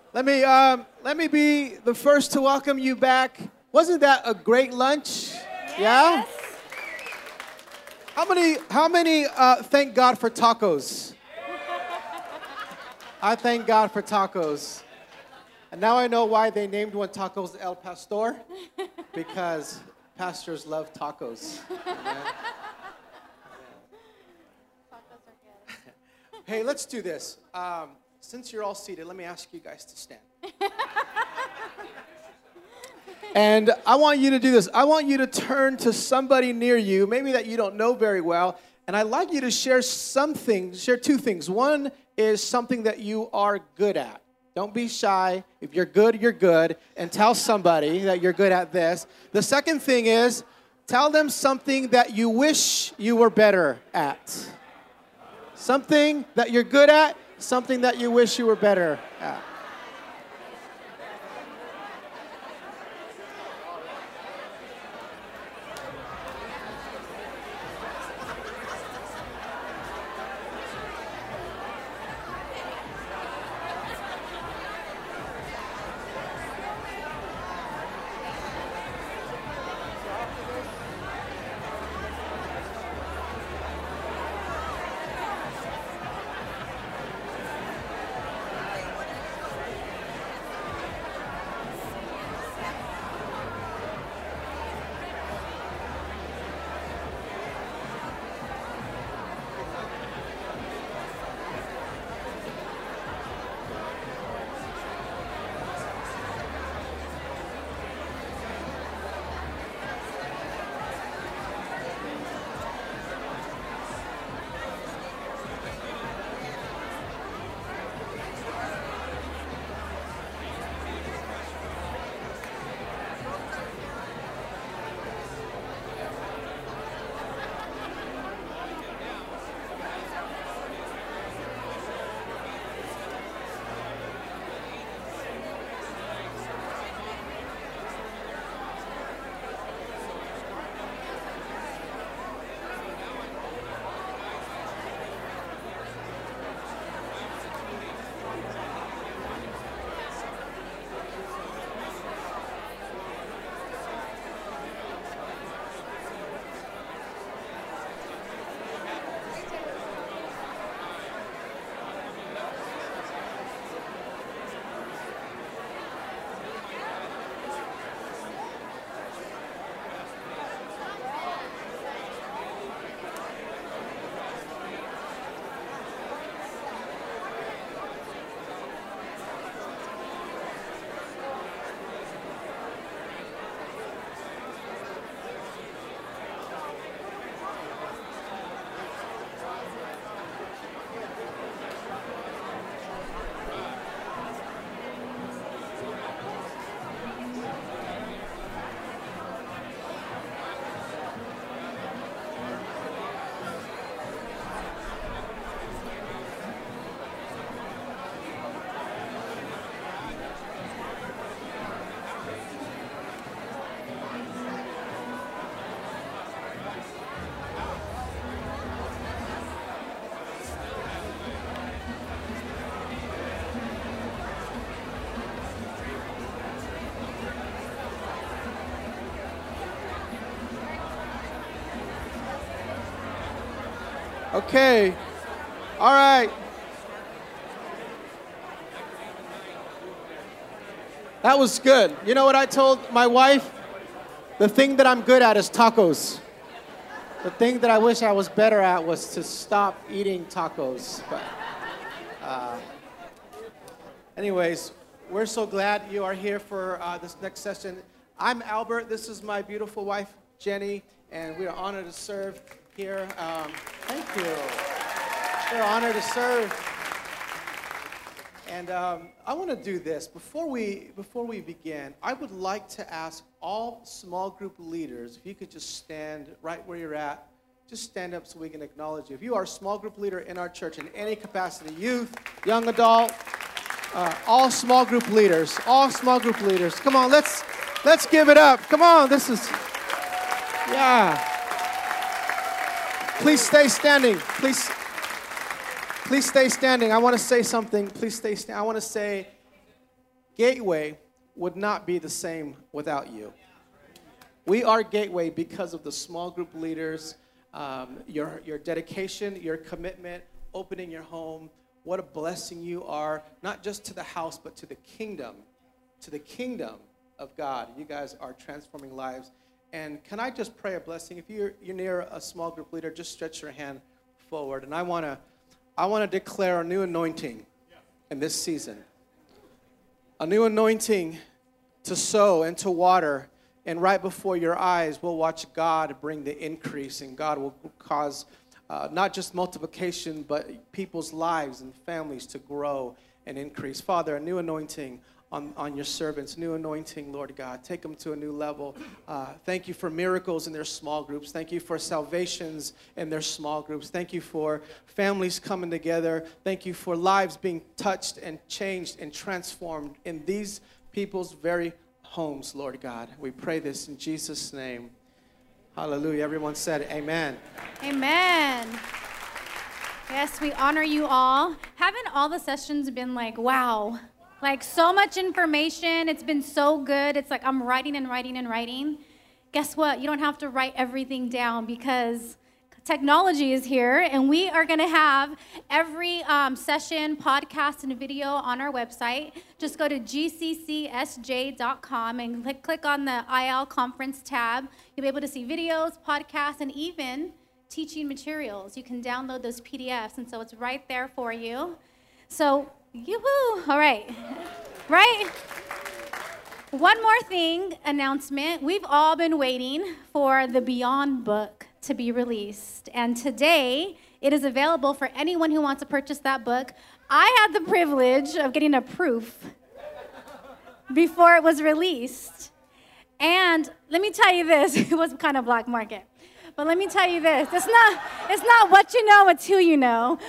Let me be the first to welcome you back. Wasn't that a great lunch? Yes. Yeah. How many thank God for tacos? I thank God for tacos. And now I know why they named one tacos El Pastor, because pastors love tacos. Yeah. Hey, let's do this. Since you're all seated, let me ask you guys to stand. And I want you to do this. I want you to turn to somebody near you, maybe that you don't know very well, and I'd like you to share two things. One is something that you are good at. Don't be shy. If you're good, you're good, and tell somebody that you're good at this. The second thing is, tell them something that you wish you were better at. Something that you're good at, something that you wish you were better at. Okay. All right. That was good. You know what I told my wife? The thing that I'm good at is tacos. The thing that I wish I was better at was to stop eating tacos. But, anyways, we're so glad you are here for this next session. I'm Albert. This is my beautiful wife, Jenny, and we are honored to serve here. Thank you. We're honored to serve. And I want to do this. Before we begin, I would like to ask all small group leaders, if you could just stand right where you're at, just stand up so we can acknowledge you. If you are a small group leader in our church in any capacity, youth, young adult, all small group leaders, come on, let's give it up. Come on, this is, yeah. Please stay standing. Please stay standing. I want to say something. Please stay standing. I want to say Gateway would not be the same without you. We are Gateway because of the small group leaders, your dedication, your commitment, opening your home. What a blessing you are, not just to the house, but to the kingdom of God. You guys are transforming lives. And can I just pray a blessing? If you're near a small group leader, just stretch your hand forward. And I want to declare a new anointing in this season. A new anointing to sow and to water. And right before your eyes, we'll watch God bring the increase. And God will cause not just multiplication, but people's lives and families to grow and increase. Father, a new anointing on your servants, new anointing, Lord God. Take them to a new level. Thank you for miracles in their small groups. Thank you for salvations in their small groups. Thank you for families coming together. Thank you for lives being touched and changed and transformed in these people's very homes, Lord God. We pray this in Jesus' name. Hallelujah. Everyone said amen. Amen. Yes, we honor you all. Haven't all the sessions been like, wow, like so much information. It's been so good. It's like I'm writing and writing and writing. Guess what? You don't have to write everything down because technology is here, and we are going to have every session, podcast, and video on our website. Just go to gccsj.com and click on the IL conference tab. You'll be able to see videos, podcasts, and even teaching materials. You can download those PDFs, and so it's right there for you. So, yoo-hoo! All right. Right? One more thing, announcement. We've all been waiting for the Beyond book to be released. And today, it is available for anyone who wants to purchase that book. I had the privilege of getting a proof before it was released. And let me tell you this, it was kind of black market. But let me tell you this, it's not what you know, it's who you know.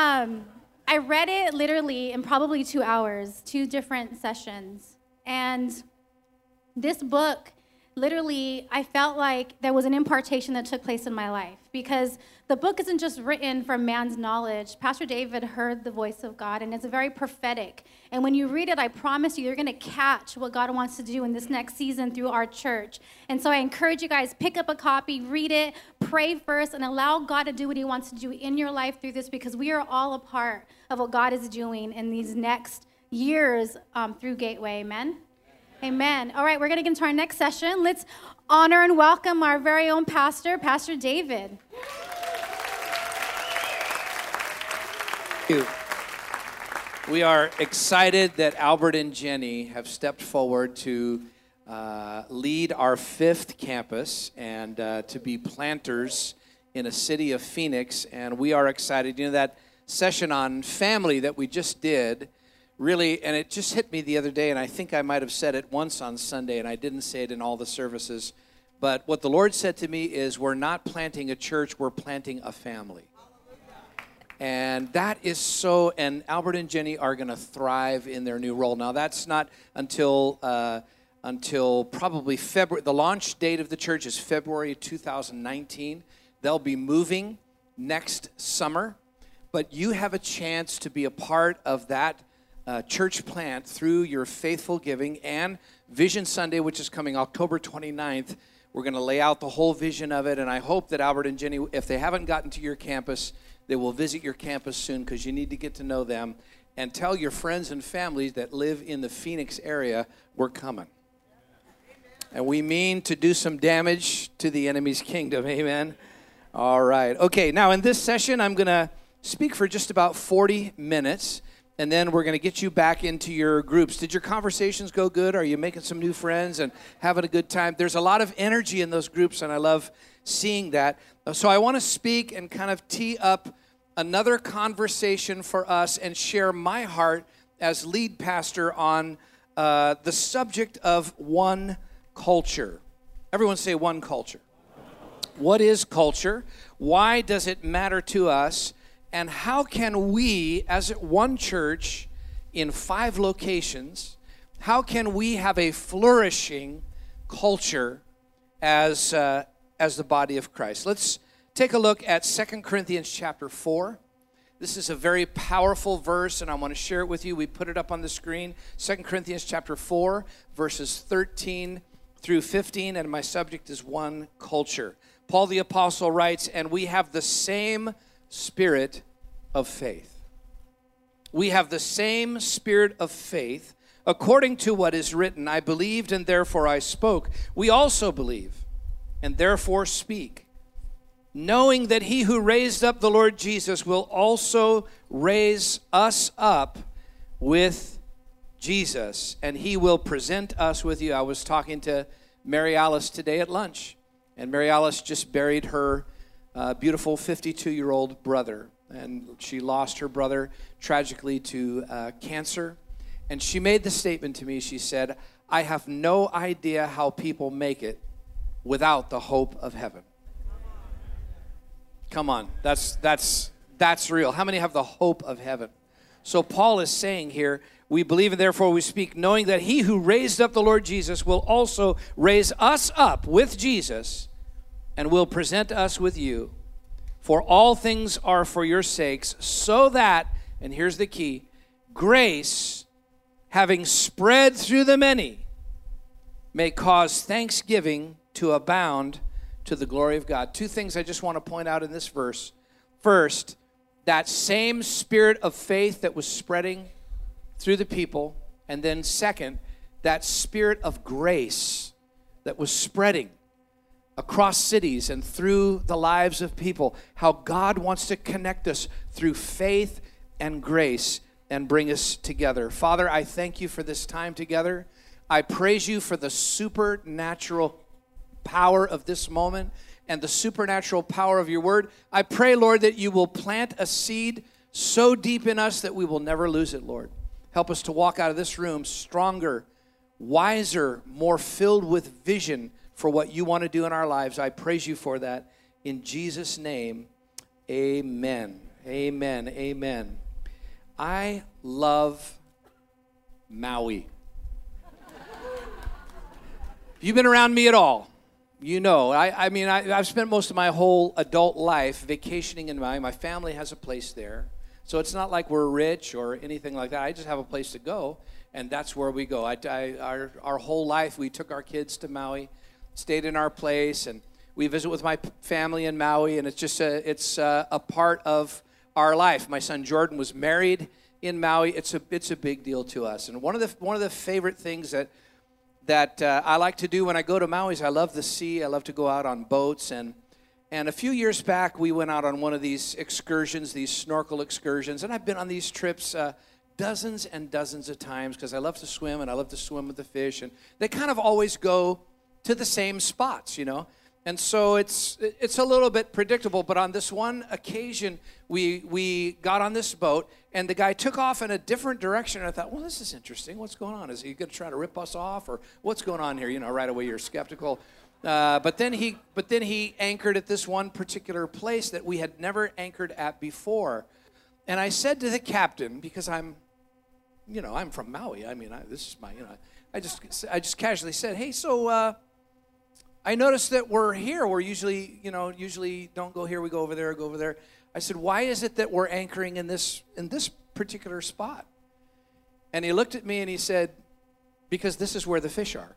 I read it literally in probably 2 hours, 2 different sessions. And this book, literally, I felt like there was an impartation that took place in my life because the book isn't just written from man's knowledge. Pastor David heard the voice of God, and it's very prophetic. And when you read it, I promise you, you're going to catch what God wants to do in this next season through our church. And so I encourage you guys, pick up a copy, read it, pray first, and allow God to do what he wants to do in your life through this because we are all a part of what God is doing in these next years through Gateway. Amen? Amen. All right, we're going to get into our next session. Let's honor and welcome our very own pastor, Pastor David. Thank you. We are excited that Albert and Jenny have stepped forward to lead our 5th campus and to be planters in a city of Phoenix. And we are excited. You know, that session on family that we just did, really, and it just hit me the other day, and I think I might have said it once on Sunday, and I didn't say it in all the services, but what the Lord said to me is we're not planting a church, we're planting a family. And that is so, and Albert and Jenny are going to thrive in their new role. Now, that's not until probably February. The launch date of the church is February 2019. They'll be moving next summer, but you have a chance to be a part of that church plant through your faithful giving and Vision Sunday, which is coming October 29th. We're going to lay out the whole vision of it, and I hope that Albert and Jenny, if they haven't gotten to your campus, they will visit your campus soon because you need to get to know them and tell your friends and families that live in the Phoenix area, we're coming. And we mean to do some damage to the enemy's kingdom, amen? All right. Okay, now in this session, I'm going to speak for just about 40 minutes. And then we're going to get you back into your groups. Did your conversations go good? Are you making some new friends and having a good time? There's a lot of energy in those groups, and I love seeing that. So I want to speak and kind of tee up another conversation for us and share my heart as lead pastor on the subject of one culture. Everyone say one culture. What is culture? Why does it matter to us? And how can we, as one church in 5 locations, how can we have a flourishing culture as the body of Christ? Let's take a look at 2 Corinthians chapter 4. This is a very powerful verse, and I want to share it with you. We put it up on the screen, 2 Corinthians chapter 4, verses 13 through 15, and my subject is one culture. Paul the Apostle writes, and we have the same spirit of faith. We have the same spirit of faith. According to what is written, I believed and therefore I spoke. We also believe and therefore speak, knowing that he who raised up the Lord Jesus will also raise us up with Jesus, and he will present us with you. I was talking to Mary Alice today at lunch, and Mary Alice just buried her beautiful 52-year-old brother, and she lost her brother tragically to cancer. And she made the statement to me. She said, I have no idea how people make it without the hope of heaven. Come on, that's real. How many have the hope of heaven? So Paul is saying here, we believe and therefore we speak, knowing that he who raised up the Lord Jesus will also raise us up with Jesus and will present us with you. For all things are for your sakes, so that, and here's the key, grace, having spread through the many, may cause thanksgiving to abound to the glory of God. Two things I just want to point out in this verse. First, that same spirit of faith that was spreading through the people. And then second, that spirit of grace that was spreading across cities and through the lives of people. How God wants to connect us through faith and grace and bring us together. Father, I thank you for this time together. I praise you for the supernatural power of this moment and the supernatural power of your word. I pray, Lord, that you will plant a seed so deep in us that we will never lose it, Lord. Help us to walk out of this room stronger, wiser, more filled with vision for what you want to do in our lives. I praise you for that. In Jesus' name, amen. Amen. Amen. I love Maui. If you've been around me at all, you know, I've spent most of my whole adult life vacationing in Maui. My family has a place there. So it's not like we're rich or anything like that. I just have a place to go, and that's where we go. Our whole life, we took our kids to Maui, stayed in our place, and we visit with my family in Maui, and it's just a part of our life. My son Jordan was married in Maui. It's a big deal to us. And one of the favorite things that I like to do when I go to Maui is I love the sea. I love to go out on boats. And a few years back, we went out on one of these excursions, these snorkel excursions. And I've been on these trips dozens and dozens of times because I love to swim, and I love to swim with the fish. And they kind of always go to the same spots, you know. And so it's a little bit predictable, but on this one occasion, we got on this boat, and the guy took off in a different direction, and I thought, well, this is interesting. What's going on? Is he going to try to rip us off, or what's going on here? You know, right away you're skeptical. But then he anchored at this one particular place that we had never anchored at before. And I said to the captain, because I'm from Maui. I mean, this is my, I just casually said, hey, so I noticed that we're here. We're usually don't go here. We go over there, go over there. I said, why is it that we're anchoring in this particular spot? And he looked at me and he said, because this is where the fish are.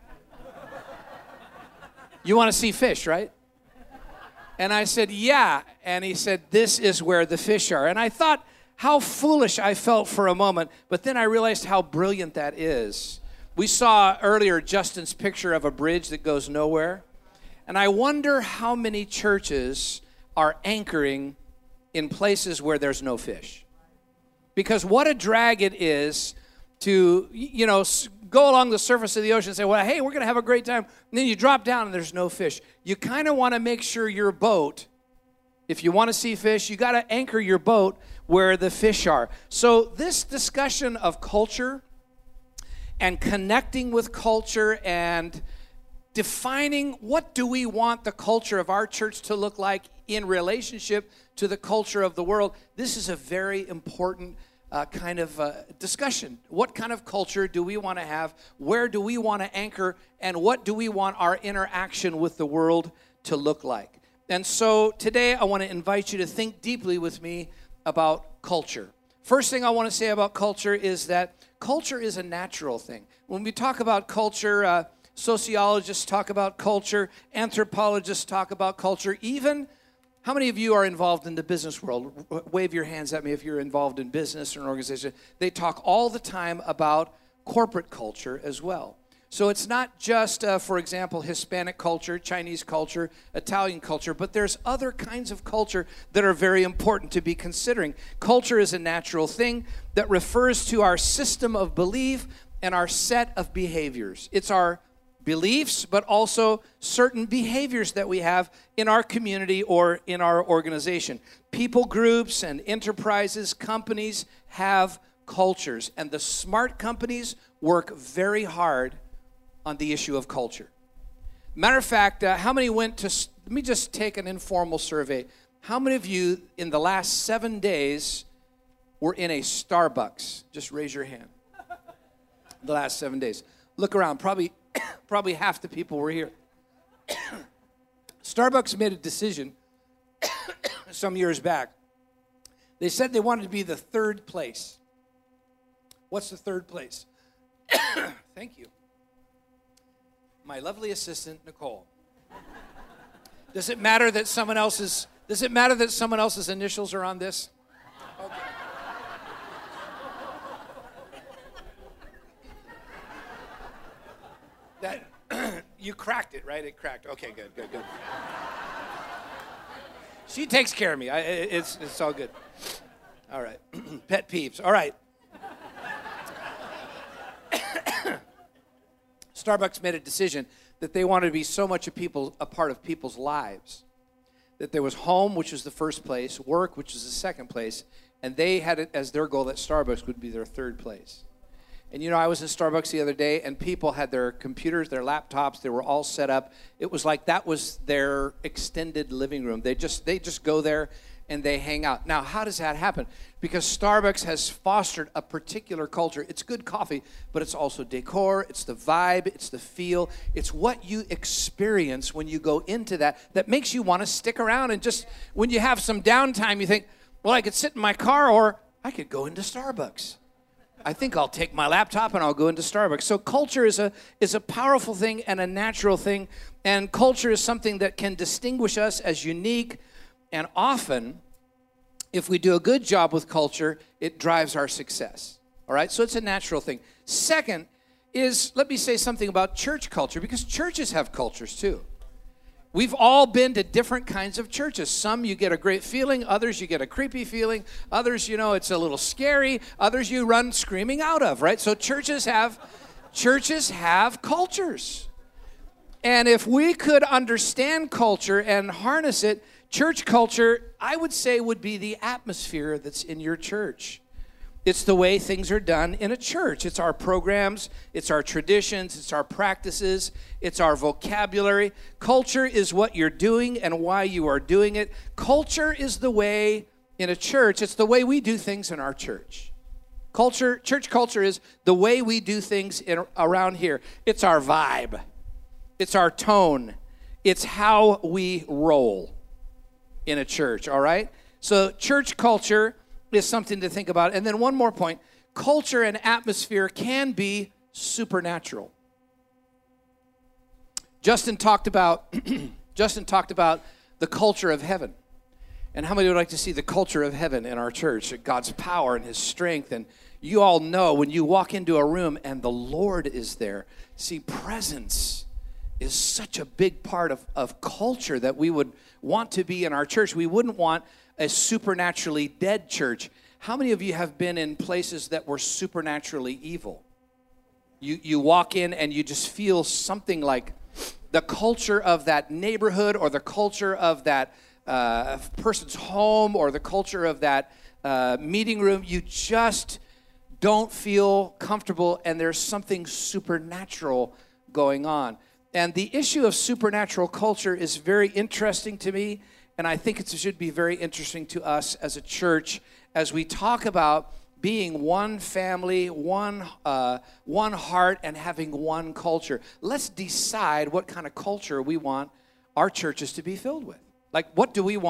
You want to see fish, right? And I said, yeah. And he said, this is where the fish are. And I thought how foolish I felt for a moment, but then I realized how brilliant that is. We saw earlier Justin's picture of a bridge that goes nowhere. And I wonder how many churches are anchoring in places where there's no fish. Because what a drag it is to, go along the surface of the ocean and say, well, hey, we're going to have a great time. And then you drop down and there's no fish. You kind of want to make sure your boat, if you want to see fish, you got to anchor your boat where the fish are. So this discussion of culture and connecting with culture and defining what do we want the culture of our church to look like in relationship to the culture of the world, this is a very important kind of discussion. What kind of culture do we want to have? Where do we want to anchor? And what do we want our interaction with the world to look like? And so today I want to invite you to think deeply with me about culture. First thing I want to say about culture is that culture is a natural thing. When we talk about culture, sociologists talk about culture, anthropologists talk about culture, even how many of you are involved in the business world? Wave your hands at me if you're involved in business or an organization. They talk all the time about corporate culture as well. So it's not just, for example, Hispanic culture, Chinese culture, Italian culture, but there's other kinds of culture that are very important to be considering. Culture is a natural thing that refers to our system of belief and our set of behaviors. It's our beliefs, but also certain behaviors that we have in our community or in our organization. People groups and enterprises, companies have cultures, and the smart companies work very hard on the issue of culture. Matter of fact, how many went to, let me just take an informal survey. How many of you in the last 7 days were in a Starbucks? Just raise your hand. The last 7 days. Look around, probably half the people were here. Starbucks made a decision some years back. They said they wanted to be the third place. What's the third place? Thank you. My lovely assistant, Nicole. Does it matter that someone else's initials are on this? Okay. That you cracked it, right? It cracked. Okay, good. She takes care of me. It's all good. All right. Pet peeves. All right. Starbucks made a decision that they wanted to be so much a part of people's lives, that there was home, which was the first place, work, which was the second place, and they had it as their goal that Starbucks would be their third place. And you know, I was in Starbucks the other day, and people had their computers, their laptops, they were all set up. It was like that was their extended living room. They just go there and they hang out. Now, how does that happen? Because Starbucks has fostered a particular culture. It's good coffee, but it's also decor, it's the vibe, it's the feel. It's what you experience when you go into that makes you want to stick around. And just when you have some downtime, you think, well, I could sit in my car or I could go into Starbucks. I think I'll take my laptop and I'll go into Starbucks. So culture is a powerful thing and a natural thing. And culture is something that can distinguish us as unique. And often, if we do a good job with culture, it drives our success. All right? So it's a natural thing. Second is, let me say something about church culture, because churches have cultures too. We've all been to different kinds of churches. Some you get a great feeling, others you get a creepy feeling, others, it's a little scary, others you run screaming out of, right? So churches have cultures. And if we could understand culture and harness it, church culture, I would say, would be the atmosphere that's in your church. It's the way things are done in a church. It's our programs, it's our traditions, it's our practices, it's our vocabulary. Culture is what you're doing and why you are doing it. Culture is the way in a church, it's the way we do things in our church. Church culture is the way we do things around here. It's our vibe. It's our tone. It's how we roll in a church, all right? So church culture is something to think about. And then one more point, culture and atmosphere can be supernatural. Justin talked about the culture of heaven. And how many would like to see the culture of heaven in our church, God's power and his strength? And you all know when you walk into a room and the Lord is there, see, presence is such a big part of culture that we would want to be in our church. We wouldn't want a supernaturally dead church. How many of you have been in places that were supernaturally evil? You walk in and you just feel something like the culture of that neighborhood or the culture of that person's home or the culture of that meeting room. You just don't feel comfortable, and there's something supernatural going on. And the issue of supernatural culture is very interesting to me, and I think it should be very interesting to us as a church as we talk about being one family, one heart, and having one culture. Let's decide what kind of culture we want our churches to be filled with. Like, what do we want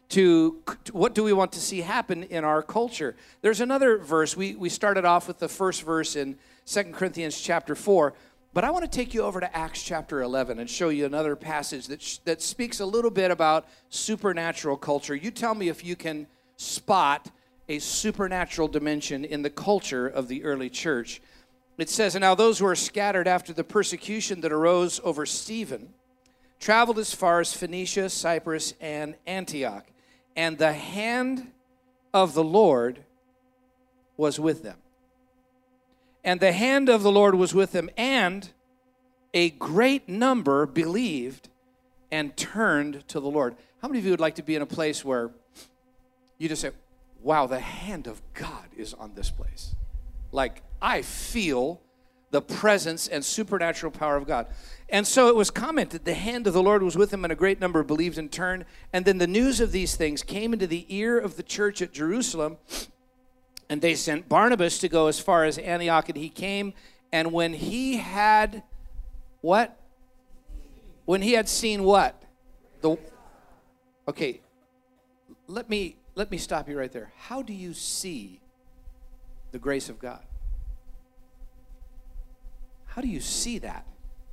to what do we want to see happen in our culture. There's another verse. We started off with the first verse in 2 Corinthians chapter 4, but I want to take you over to Acts chapter 11 and show you another passage that speaks a little bit about supernatural culture. You tell me if you can spot a supernatural dimension in the culture of the early church. It says, "And now those who are scattered after the persecution that arose over Stephen traveled as far as Phoenicia, Cyprus, and Antioch. And the hand of the Lord was with them." And the hand of the Lord was with them, and a great number believed and turned to the Lord. How many of you would like to be in a place where you just say, wow, the hand of God is on this place? Like, I feel the presence and supernatural power of God. And so it was commented, the hand of the Lord was with him, and a great number believed and turned. And then the news of these things came into the ear of the church at Jerusalem, and they sent Barnabas to go as far as Antioch, and he came, and when he had what? When he had seen what? Okay, let me stop you right there. How do you see the grace of God? How do you see that?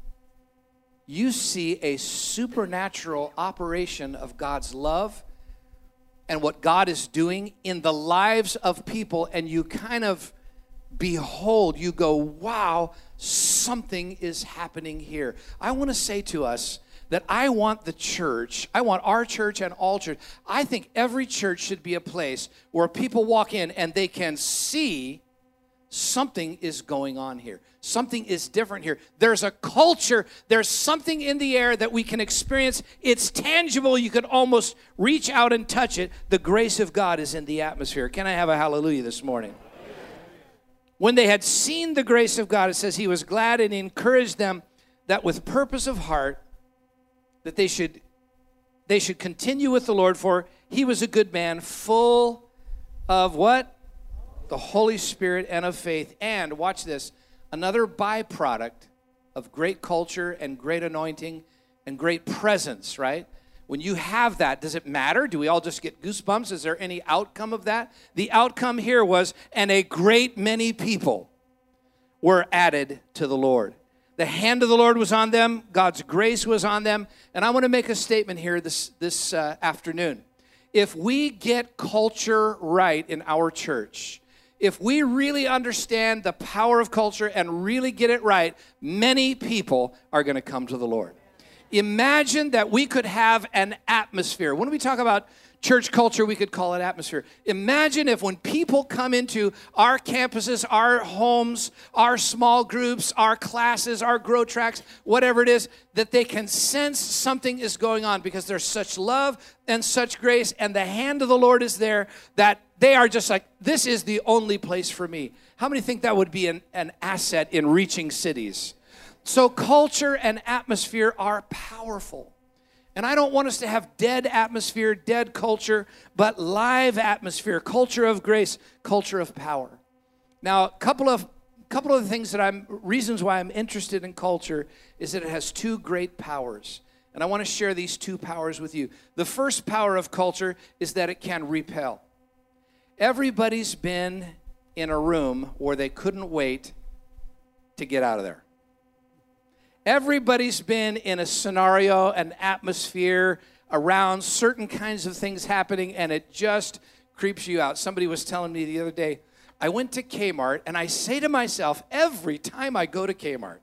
You see a supernatural operation of God's love and what God is doing in the lives of people, and you kind of behold, you go, wow, something is happening here. I want to say to us that I want the church, I want our church and all church, I think every church should be a place where people walk in and they can see something is going on here. Something is different here. There's a culture. There's something in the air that we can experience. It's tangible. You can almost reach out and touch it. The grace of God is in the atmosphere. Can I have a hallelujah this morning? When they had seen the grace of God, it says he was glad and encouraged them that with purpose of heart that they should continue with the Lord, for he was a good man, full of what? The Holy Spirit and of faith. And watch this, another byproduct of great culture and great anointing and great presence, right? When you have that, does it matter? Do we all just get goosebumps? Is there any outcome of that? The outcome here was, and a great many people were added to the Lord. The hand of the Lord was on them. God's grace was on them. And I want to make a statement here this afternoon. If we get culture right in our church, if we really understand the power of culture and really get it right, many people are going to come to the Lord. Imagine that we could have an atmosphere. When we talk about church culture, we could call it atmosphere. Imagine if when people come into our campuses, our homes, our small groups, our classes, our grow tracks, whatever it is, that they can sense something is going on because there's such love and such grace, and the hand of the Lord is there, that they are just like, this is the only place for me. How many think that would be an asset in reaching cities? So culture and atmosphere are powerful. And I don't want us to have dead atmosphere, dead culture, but live atmosphere, culture of grace, culture of power. Now, a couple of the things reasons why I'm interested in culture is that it has two great powers. And I want to share these two powers with you. The first power of culture is that it can repel. Everybody's been in a room where they couldn't wait to get out of there. Everybody's been in a scenario, an atmosphere around certain kinds of things happening, and it just creeps you out. Somebody was telling me the other day, I went to Kmart, and I say to myself every time I go to Kmart,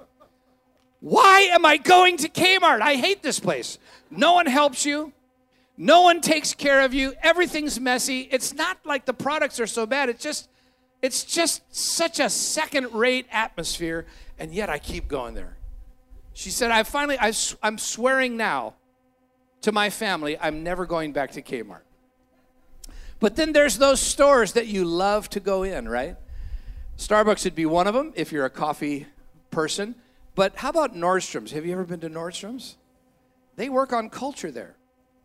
why am I going to Kmart? I hate this place. No one helps you. No one takes care of you. Everything's messy. It's not like the products are so bad. It's just such a second-rate atmosphere, and yet I keep going there. She said, I'm swearing now to my family, I'm never going back to Kmart. But then there's those stores that you love to go in, right? Starbucks would be one of them if you're a coffee person. But how about Nordstrom's? Have you ever been to Nordstrom's? They work on culture there.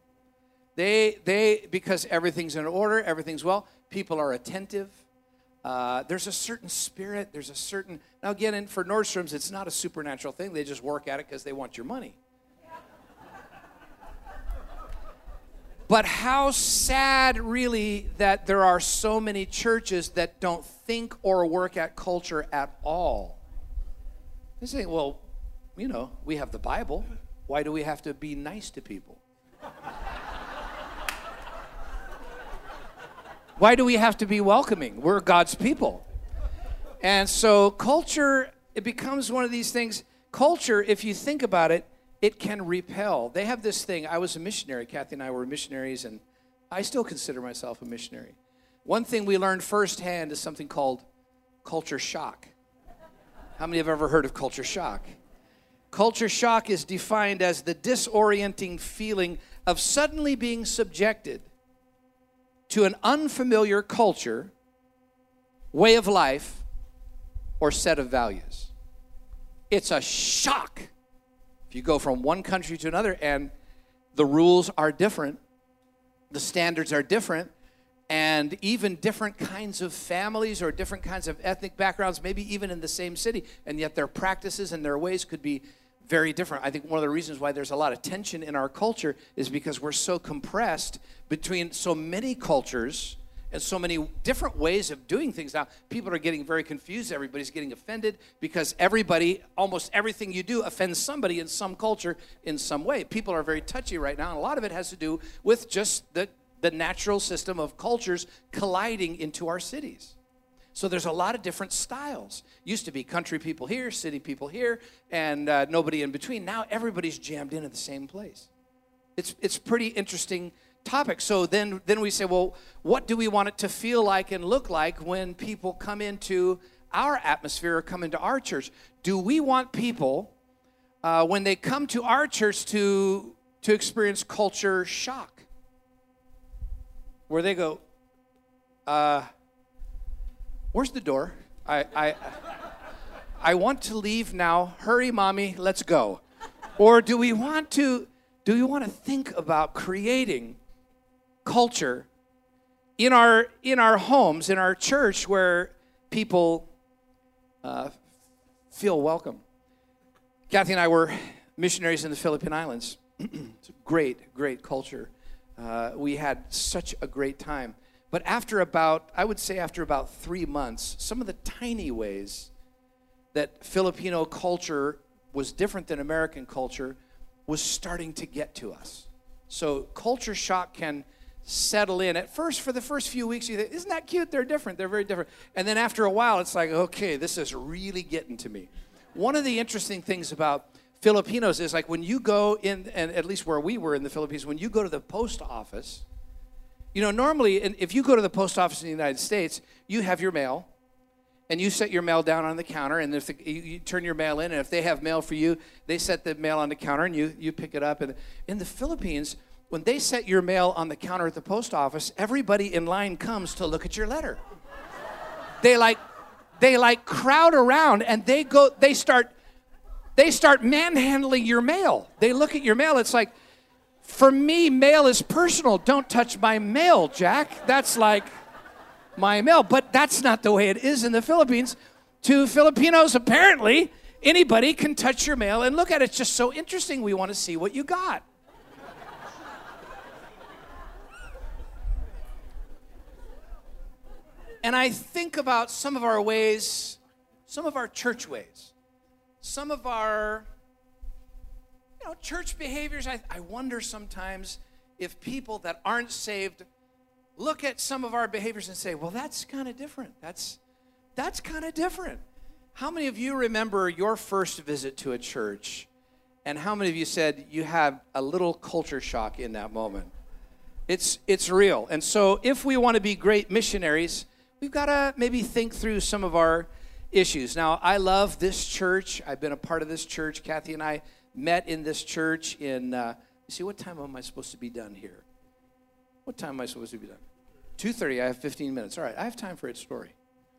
Because everything's in order, everything's well, people are attentive. There's a certain spirit, now again, for Nordstrom's, it's not a supernatural thing. They just work at it because they want your money. But how sad, really, that there are so many churches that don't think or work at culture at all. They say, well, you know, we have the Bible. Why do we have to be nice to people? Why do we have to be welcoming? We're God's people. And so culture, it becomes one of these things. Culture, if you think about it, it can repel. They have this thing. I was a missionary. Kathy and I were missionaries, and I still consider myself a missionary. One thing we learned firsthand is something called culture shock. How many have ever heard of culture shock? Culture shock is defined as the disorienting feeling of suddenly being subjected to an unfamiliar culture, way of life, or set of values. It's a shock. If you go from one country to another and the rules are different, the standards are different, and even different kinds of families or different kinds of ethnic backgrounds, maybe even in the same city, and yet their practices and their ways could be very different. I think one of the reasons why there's a lot of tension in our culture is because we're so compressed between so many cultures and so many different ways of doing things. Now, people are getting very confused. Everybody's getting offended because everybody, almost everything you do offends somebody in some culture in some way. People are very touchy right now, and a lot of it has to do with just the natural system of cultures colliding into our cities. So there's a lot of different styles. Used to be country people here, city people here, and nobody in between. Now everybody's jammed in at the same place. It's pretty interesting topic. So then we say, well, what do we want it to feel like and look like when people come into our atmosphere or come into our church? Do we want people, when they come to our church, to experience culture shock? Where they go, where's the door? I want to leave now. Hurry, mommy, let's go. Or do we want to think about creating culture in our homes, in our church, where people feel welcome? Kathy and I were missionaries in the Philippine Islands. It's a great culture. We had such a great time. But after about 3 months, some of the tiny ways that Filipino culture was different than American culture was starting to get to us. So culture shock can settle in. At first, for the first few weeks, you think, isn't that cute? They're different. They're very different. And then after a while, it's like, okay, this is really getting to me. One of the interesting things about Filipinos is like when you go in, and at least where we were in the Philippines, when you go to the post office, you know, normally, if you go to the post office in the United States, you have your mail, and you set your mail down on the counter, and if you turn your mail in, and if they have mail for you, they set the mail on the counter, and you pick it up. And in the Philippines, when they set your mail on the counter at the post office, everybody in line comes to look at your letter. They crowd around, and they start manhandling your mail. They look at your mail. It's like, for me, mail is personal. Don't touch my mail, Jack. That's like my mail. But that's not the way it is in the Philippines. To Filipinos, apparently, anybody can touch your mail and look at it. It's just so interesting. We want to see what you got. And I think about some of our ways, some of our church ways, some of our church behaviors. I wonder sometimes if people that aren't saved look at some of our behaviors and say, well, that's kind of different. That's kind of different. How many of you remember your first visit to a church, and how many of you said you had a little culture shock in that moment? It's real. And so if we want to be great missionaries, we've got to maybe think through some of our issues. Now, I love this church. I've been a part of this church. Kathy and I met in this church in, what time am I supposed to be done here? What time am I supposed to be done? 2:30, I have 15 minutes. All right, I have time for a story.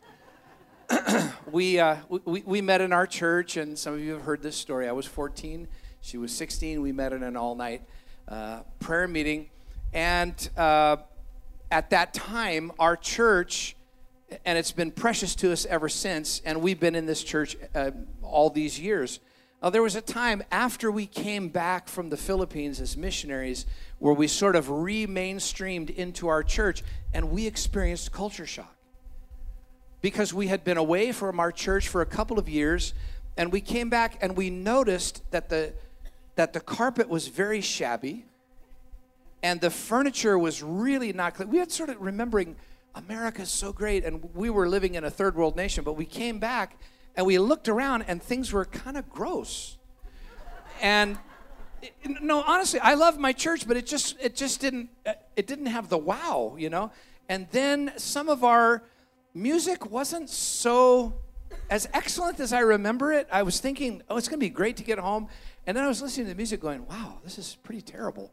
We met in our church, and some of you have heard this story. I was 14, she was 16. We met in an all-night prayer meeting. And at that time, our church, and it's been precious to us ever since, and we've been in this church all these years, There was a time after we came back from the Philippines as missionaries where we sort of re-mainstreamed into our church, and we experienced culture shock. Because we had been away from our church for a couple of years, and we came back and we noticed that the carpet was very shabby, and the furniture was really not clean. We had sort of remembering America is so great, and we were living in a third world nation, but we came back and we looked around and things were kind of gross. And no, honestly, I love my church, but it just didn't have the wow, you know? And then some of our music wasn't so as excellent as I remember it. I was thinking, oh, it's going to be great to get home. And then I was listening to the music going, wow, this is pretty terrible.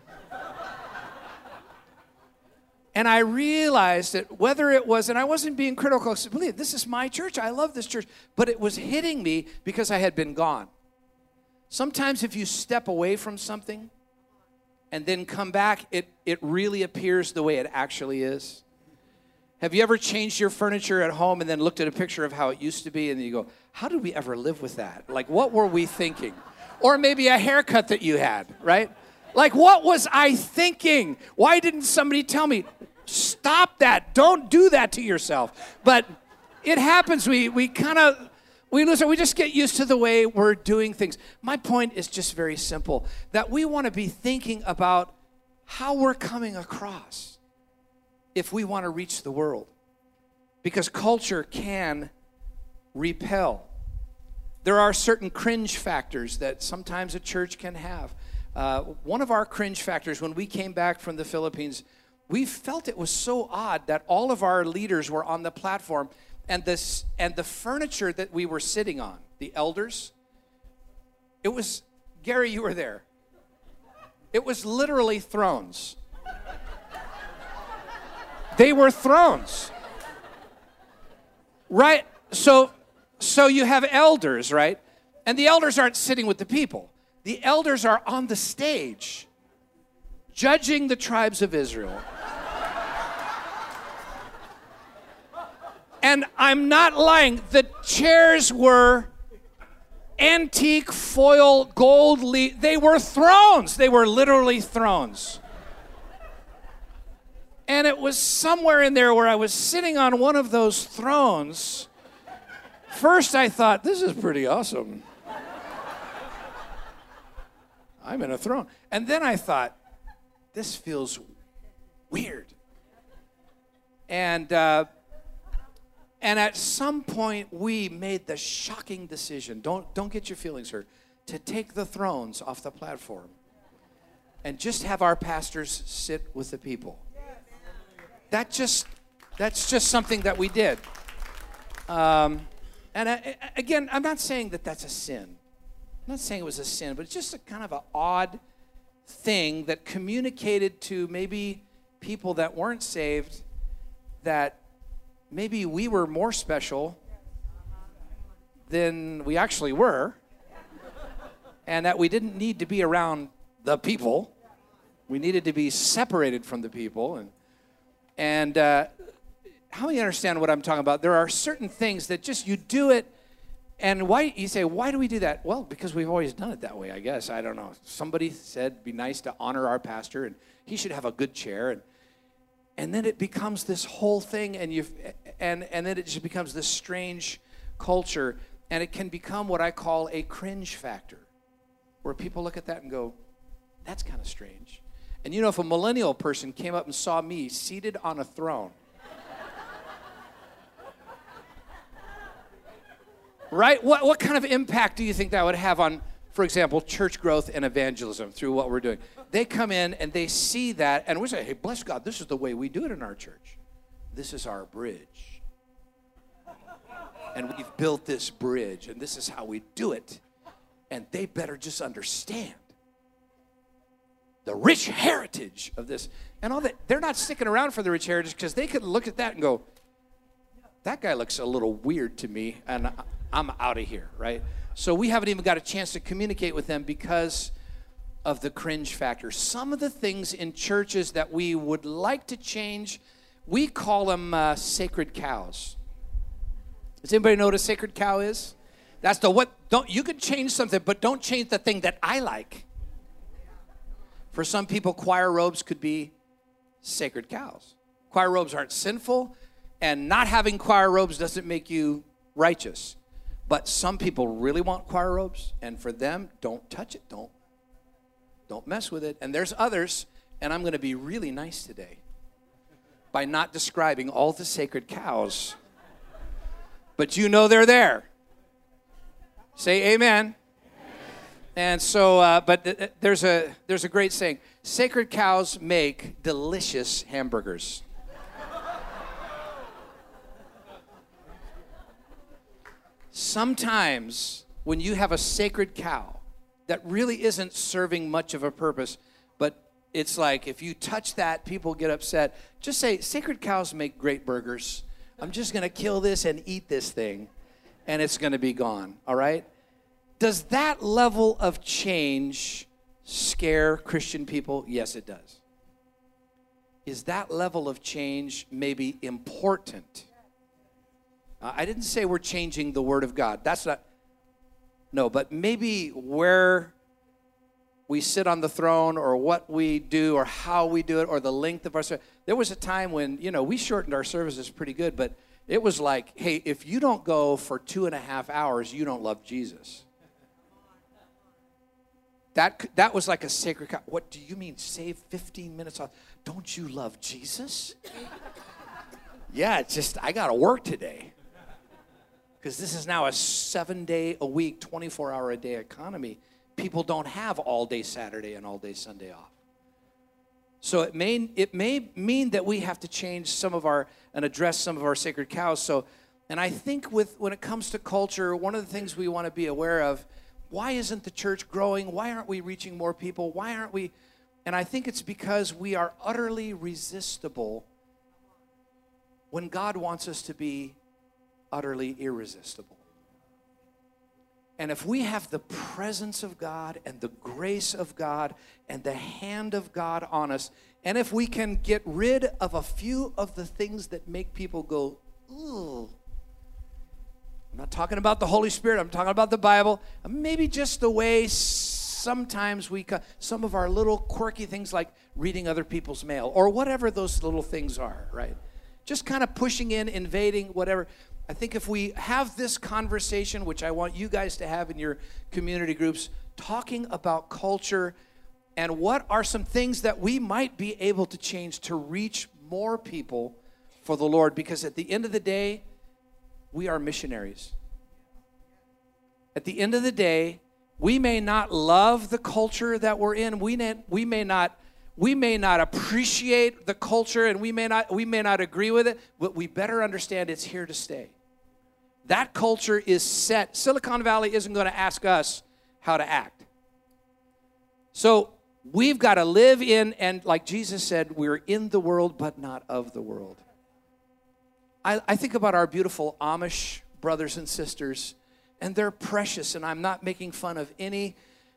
And I realized that whether it was, and I wasn't being critical, I said, believe this is my church, I love this church, but it was hitting me because I had been gone. Sometimes if you step away from something and then come back, it really appears the way it actually is. Have you ever changed your furniture at home and then looked at a picture of how it used to be and then you go, how did we ever live with that? Like, what were we thinking? Or maybe a haircut that you had, right? Like, what was I thinking? Why didn't somebody tell me? Stop that. Don't do that to yourself. But it happens. We lose it. We just get used to the way we're doing things. My point is just very simple, that we want to be thinking about how we're coming across if we want to reach the world. Because culture can repel. There are certain cringe factors that sometimes a church can have. One of our cringe factors, when we came back from the Philippines, we felt it was so odd that all of our leaders were on the platform, and the furniture that we were sitting on, the elders, it was, Gary, you were there. It was literally thrones. They were thrones. Right? So you have elders, right? And the elders aren't sitting with the people. The elders are on the stage judging the tribes of Israel. And I'm not lying, the chairs were antique foil gold they were thrones. They were literally thrones. And it was somewhere in there where I was sitting on one of those thrones. First I thought, this is pretty awesome. I'm in a throne. And then I thought, this feels weird. And at some point, we made the shocking decision, don't get your feelings hurt, to take the thrones off the platform and just have our pastors sit with the people. That's just something that we did. Again, I'm not saying that that's a sin. I'm not saying it was a sin, but it's just a kind of an odd thing that communicated to maybe people that weren't saved that maybe we were more special than we actually were, and that we didn't need to be around the people. We needed to be separated from the people. And how many understand what I'm talking about? There are certain things that just you do it, and why you say, why do we do that? Well, because we've always done it that way, I guess. I don't know. Somebody said it'd be nice to honor our pastor, and he should have a good chair. And then it becomes this whole thing, and then it just becomes this strange culture, and it can become what I call a cringe factor, where people look at that and go, that's kind of strange. And you know, if a millennial person came up and saw me seated on a throne, right? What kind of impact do you think that would have on, for example, church growth and evangelism through what we're doing? They come in and they see that, and we say, hey, bless God, this is the way we do it in our church. This is our bridge. And we've built this bridge, and this is how we do it. And they better just understand the rich heritage of this. And all that. They're not sticking around for the rich heritage because they could look at that and go, that guy looks a little weird to me, and I'm out of here, right? So we haven't even got a chance to communicate with them because of the cringe factor. Some of the things in churches that we would like to change, we call them sacred cows. Does anybody know what a sacred cow is? That's the what, don't, you can change something, but don't change the thing that I like. For some people, choir robes could be sacred cows. Choir robes aren't sinful, and not having choir robes doesn't make you righteous. But some people really want choir robes, and for them, don't touch it. Don't mess with it. And there's others, and I'm going to be really nice today by not describing all the sacred cows. But you know they're there. Say amen. And so, but there's a great saying. Sacred cows make delicious hamburgers. Sometimes when you have a sacred cow that really isn't serving much of a purpose, but it's like if you touch that, people get upset. Just say, sacred cows make great burgers. I'm just going to kill this and eat this thing, and it's going to be gone, all right? Does that level of change scare Christian people? Yes, it does. Is that level of change maybe important? I didn't say we're changing the Word of God. That's not, no, but maybe where we sit on the throne or what we do or how we do it or the length of our service. There was a time when, we shortened our services pretty good, but it was like, hey, if you don't go for 2.5 hours, you don't love Jesus. That was like a sacred cow. What do you mean, save 15 minutes off? Don't you love Jesus? Yeah, it's just, I got to work today. Because this is now a 7-day-a-week, 24-hour-a-day economy. People don't have all-day Saturday and all-day Sunday off. So it may mean that we have to change some of our, and address some of our sacred cows. So, and I think when it comes to culture, one of the things we want to be aware of, why isn't the church growing? Why aren't we reaching more people? Why aren't we? And I think it's because we are utterly resistible when God wants us to be utterly irresistible. And if we have the presence of God and the grace of God and the hand of God on us, and if we can get rid of a few of the things that make people go, ooh, I'm not talking about the Holy Spirit, I'm talking about the Bible, maybe just the way sometimes some of our little quirky things like reading other people's mail or whatever those little things are, right? Just kind of pushing in, invading, whatever. I think if we have this conversation, which I want you guys to have in your community groups, talking about culture and what are some things that we might be able to change to reach more people for the Lord, because at the end of the day, we are missionaries. At the end of the day, we may not love the culture that we're in. We may not appreciate the culture, and we may not agree with it, but we better understand it's here to stay. That culture is set. Silicon Valley isn't going to ask us how to act. So we've got to live in, and like Jesus said, we're in the world, but not of the world. I think about our beautiful Amish brothers and sisters, and they're precious, and I'm not making fun of any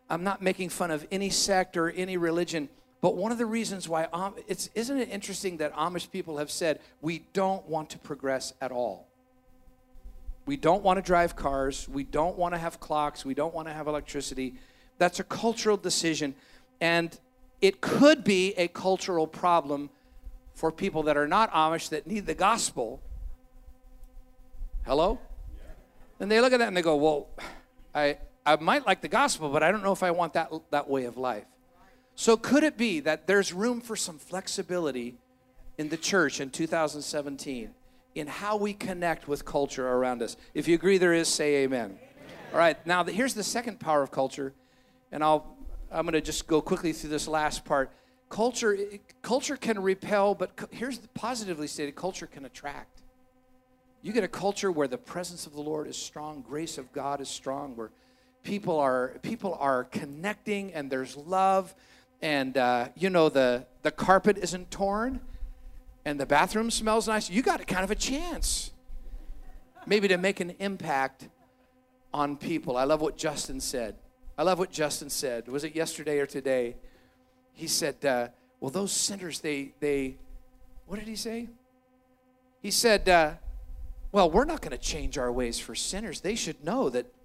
sect or any religion. But one of the reasons why, isn't it interesting that Amish people have said, we don't want to progress at all. We don't want to drive cars. We don't want to have clocks. We don't want to have electricity. That's a cultural decision. And it could be a cultural problem for people that are not Amish that need the gospel. Hello? And they look at that and they go, well, I might like the gospel, but I don't know if I want that way of life. So could it be that there's room for some flexibility in the church in 2017 in how we connect with culture around us? If you agree there is, say amen. Amen. All right, now here's the second power of culture, and I'm going to just go quickly through this last part. Culture can repel, but here's the positively stated, culture can attract. You get a culture where the presence of the Lord is strong, grace of God is strong, where people are connecting and there's love, and the carpet isn't torn and the bathroom smells nice. You got kind of a chance maybe to make an impact on people. I love what Justin said. Was it yesterday or today? He said, well, those sinners, they what did he say? He said, well, we're not going to change our ways for sinners. They should know that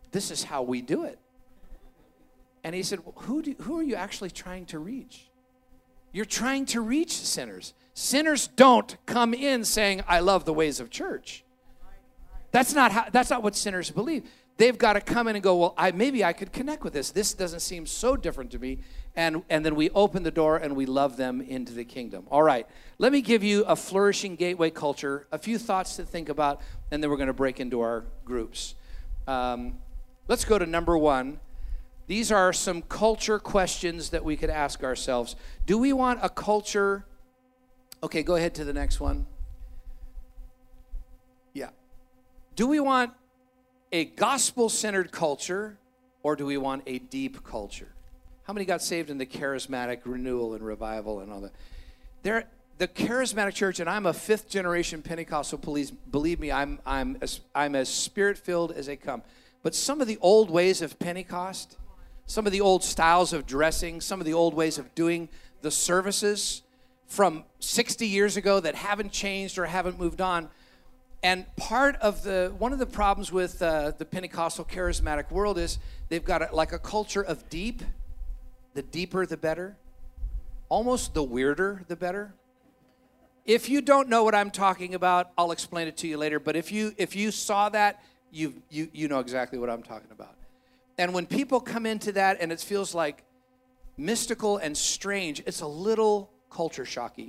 this is how we do it. And he said, well, who are you actually trying to reach? You're trying to reach sinners. Sinners don't come in saying, I love the ways of church. That's not what sinners believe. They've got to come in and go, well, maybe I could connect with this. This doesn't seem so different to me. And then we open the door and we love them into the kingdom. All right, let me give you a flourishing gateway culture, a few thoughts to think about, and then we're going to break into our groups. Let's go to number one. These are some culture questions that we could ask ourselves. Do we want a culture? Okay, go ahead to the next one. Yeah. Do we want a gospel-centered culture, or do we want a deep culture? How many got saved in the charismatic renewal and revival and all that? The charismatic church, and I'm a fifth-generation Pentecostal, please believe me, I'm as spirit-filled as they come. But some of the old ways of Pentecost, some of the old styles of dressing, some of the old ways of doing the services from 60 years ago that haven't changed or haven't moved on. And one of the problems with the Pentecostal charismatic world is they've got a culture of deep. The deeper, the better. Almost the weirder, the better. If you don't know what I'm talking about, I'll explain it to you later. But if you saw that, you know exactly what I'm talking about. And when people come into that and it feels like mystical and strange, it's a little culture shocky.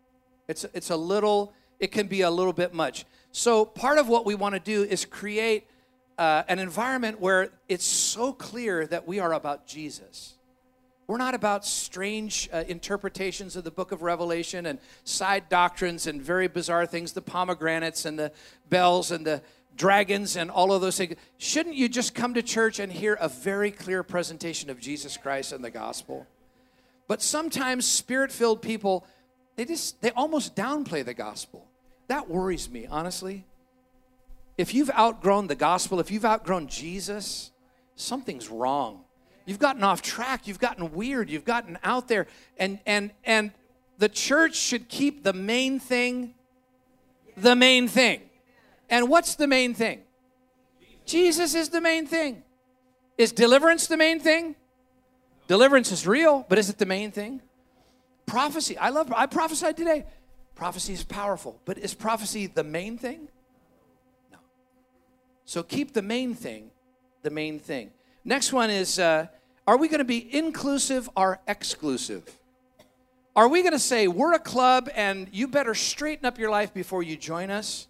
It can be a little bit much. So part of what we want to do is create an environment where it's so clear that we are about Jesus. We're not about strange interpretations of the book of Revelation and side doctrines and very bizarre things, the pomegranates and the bells and the dragons and all of those things. Shouldn't you just come to church and hear a very clear presentation of Jesus Christ and the gospel? But sometimes spirit-filled people, they almost downplay the gospel. That worries me, honestly. If you've outgrown the gospel, if you've outgrown Jesus, something's wrong. You've gotten off track. You've gotten weird. You've gotten out there. And the church should keep the main thing the main thing. And what's the main thing? Jesus is the main thing. Is deliverance the main thing? Deliverance is real, but is it the main thing? Prophecy. I prophesied today. Prophecy is powerful, but is prophecy the main thing? No. So keep the main thing the main thing. Next one is, are we going to be inclusive or exclusive? Are we going to say, we're a club and you better straighten up your life before you join us?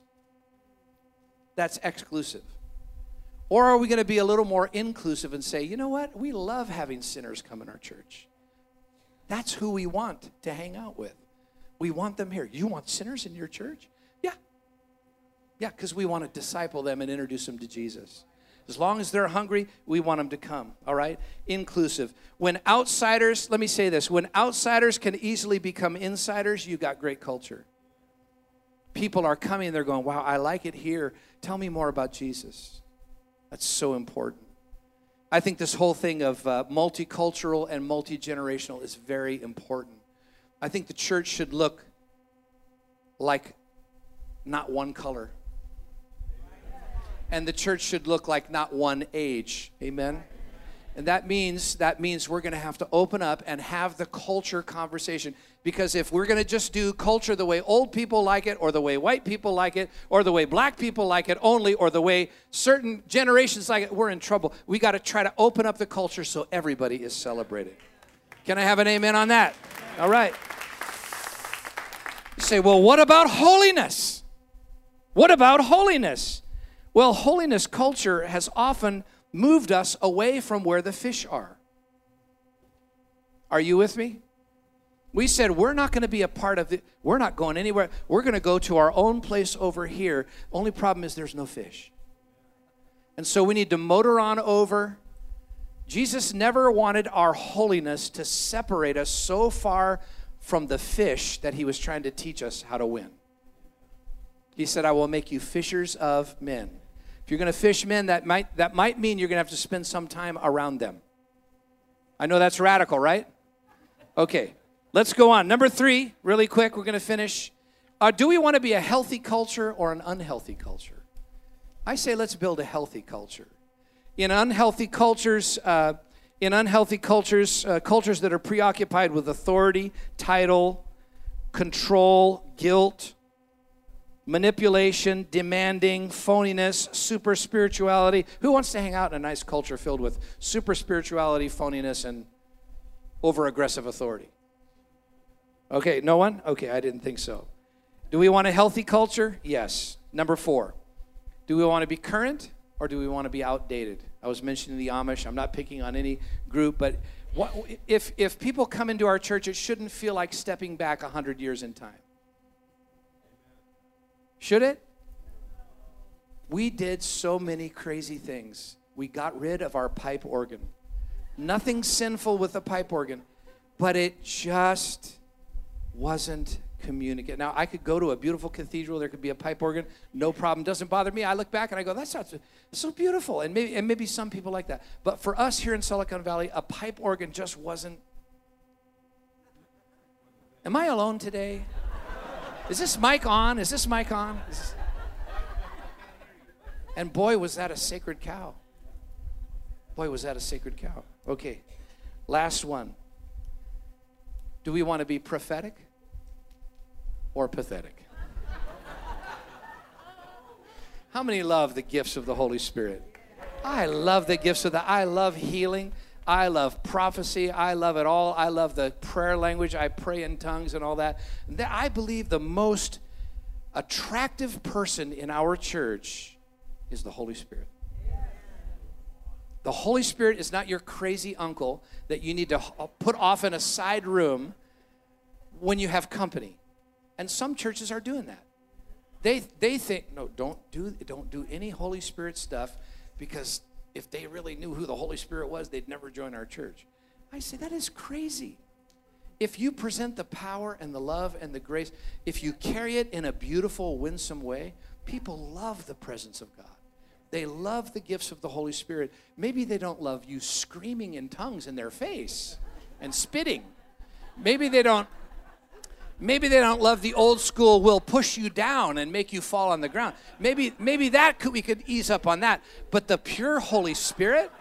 That's exclusive. Or are we going to be a little more inclusive and say, you know what? We love having sinners come in our church. That's who we want to hang out with. We want them here. You want sinners in your church? Yeah. Yeah, because we want to disciple them and introduce them to Jesus. As long as they're hungry, we want them to come, all right? Inclusive. When outsiders, let me say this, when outsiders can easily become insiders, you got great culture. People are coming and they're going, wow, I like it here. Tell me more about Jesus. That's so important. I think this whole thing of multicultural and multi-generational is very important. I think the church should look like not one color. And the church should look like not one age. Amen? And that means we're going to have to open up and have the culture conversation. Because if we're going to just do culture the way old people like it, or the way white people like it, or the way black people like it only, or the way certain generations like it, we're in trouble. We got to try to open up the culture so everybody is celebrated. Can I have an amen on that? All right. You say, well, what about holiness? What about holiness? Well, holiness culture has often moved us away from where the fish are. Are you with me? We said we're not going to be a part of it. We're not going anywhere. We're going to go to our own place over here. Only problem is there's no fish. And so we need to motor on over. Jesus never wanted our holiness to separate us so far from the fish that he was trying to teach us how to win. He said, I will make you fishers of men. If you're going to fish men, that might mean you're going to have to spend some time around them. I know that's radical, right? Okay, let's go on. Number 3, really quick, we're going to finish. Do we want to be a healthy culture or an unhealthy culture? I say let's build a healthy culture. In unhealthy cultures, cultures that are preoccupied with authority, title, control, guilt, manipulation, demanding, phoniness, super spirituality. Who wants to hang out in a nice culture filled with super spirituality, phoniness, and over-aggressive authority? Okay, no one? Okay, I didn't think so. Do we want a healthy culture? Yes. Number 4, do we want to be current or do we want to be outdated? I was mentioning the Amish. I'm not picking on any group, but if people come into our church, it shouldn't feel like stepping back 100 years in time. Should it? We did so many crazy things. We got rid of our pipe organ. Nothing sinful with the pipe organ, but it just wasn't communicated. Now, I could go to a beautiful cathedral. There could be a pipe organ. No problem. Doesn't bother me. I look back and I go, that's so beautiful. And maybe some people like that. But for us here in Silicon Valley, a pipe organ just wasn't. Am I alone today? Is this mic on? And boy, was that a sacred cow. Okay, last one. Do we want to be prophetic or pathetic? How many love the gifts of the Holy Spirit? I love the gifts I love healing. I love prophecy. I love it all. I love the prayer language. I pray in tongues and all that. I believe the most attractive person in our church is the Holy Spirit. The Holy Spirit is not your crazy uncle that you need to put off in a side room when you have company. And some churches are doing that. They think, no, don't do any Holy Spirit stuff, because if they really knew who the Holy Spirit was, they'd never join our church. I say, that is crazy. If you present the power and the love and the grace, if you carry it in a beautiful, winsome way, people love the presence of God. They love the gifts of the Holy Spirit. Maybe they don't love you screaming in tongues in their face and spitting. Maybe they don't love the old school, will push you down and make you fall on the ground. Maybe we could ease up on that. But the pure Holy Spirit?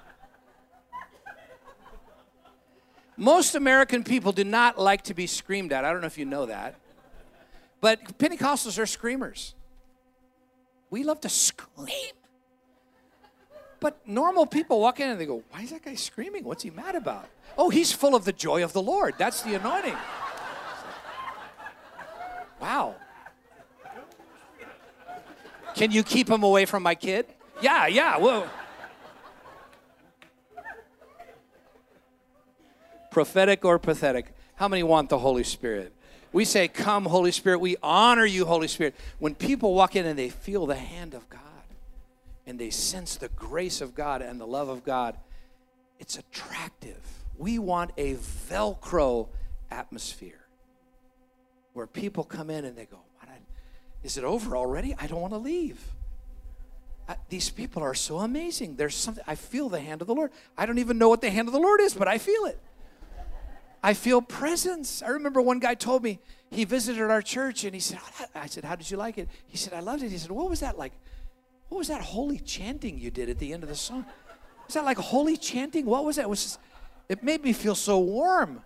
Most American people do not like to be screamed at. I don't know if you know that. But Pentecostals are screamers. We love to scream. But normal people walk in and they go, why is that guy screaming? What's he mad about? Oh, he's full of the joy of the Lord. That's the anointing. Wow. Can you keep him away from my kid? Yeah, whoa. Prophetic or pathetic? How many want the Holy Spirit? We say, come, Holy Spirit. We honor you, Holy Spirit. When people walk in and they feel the hand of God and they sense the grace of God and the love of God, it's attractive. We want a Velcro atmosphere where people come in and they go, is it over already? I don't want to leave. These people are so amazing. There's something, I feel the hand of the Lord. I don't even know what the hand of the Lord is, but I feel it. I feel presence. I remember one guy told me, he visited our church and he said, I said, how did you like it? He said, I loved it. He said, what was that like? What was that holy chanting you did at the end of the song? Was that like holy chanting? What was that? It made me feel so warm.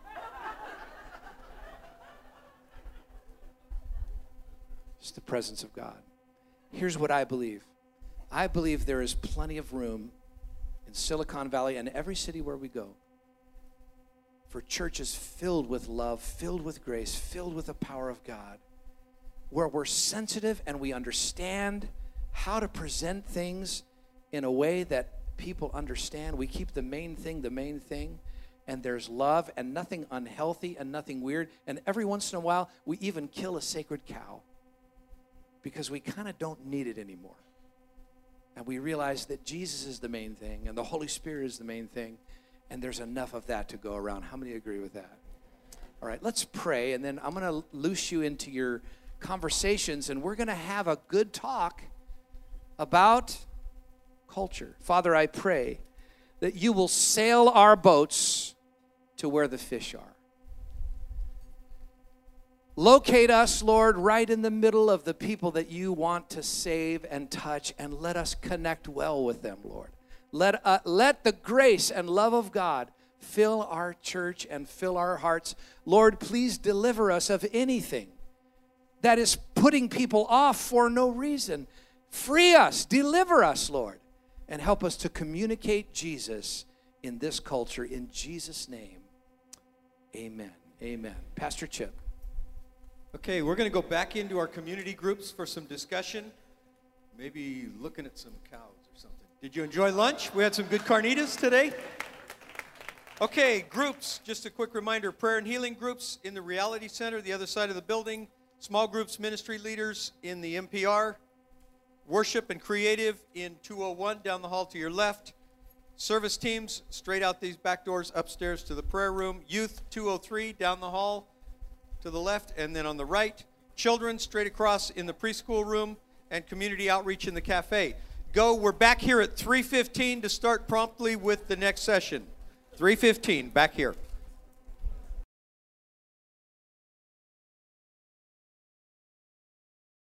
It's the presence of God. Here's what I believe. I believe there is plenty of room in Silicon Valley and every city where we go for churches filled with love, filled with grace, filled with the power of God, where we're sensitive and we understand how to present things in a way that people understand. We keep the main thing, and there's love and nothing unhealthy and nothing weird. And every once in a while, we even kill a sacred cow because we kind of don't need it anymore. And we realize that Jesus is the main thing and the Holy Spirit is the main thing, and there's enough of that to go around. How many agree with that? All right, let's pray, and then I'm going to loose you into your conversations, and we're going to have a good talk about culture. Father, I pray that you will sail our boats to where the fish are. Locate us, Lord, right in the middle of the people that you want to save and touch, and let us connect well with them, Lord. Let the grace and love of God fill our church and fill our hearts. Lord, please deliver us of anything that is putting people off for no reason. Free us, deliver us, Lord, and help us to communicate Jesus in this culture. In Jesus' name, amen. Amen. Pastor Chip. Okay, we're going to go back into our community groups for some discussion. Maybe looking at some cows or something. Did you enjoy lunch? We had some good carnitas today. Okay, groups. Just a quick reminder, prayer and healing groups in the Reality Center, the other side of the building. Small groups, ministry leaders in the MPR. Worship and creative in 201 down the hall to your left. Service teams straight out these back doors upstairs to the prayer room. Youth 203 down the hall to the left and then on the right. Children straight across in the preschool room, and community outreach in the cafe. We're back here at 3:15 to start promptly with the next session. 3:15, back here.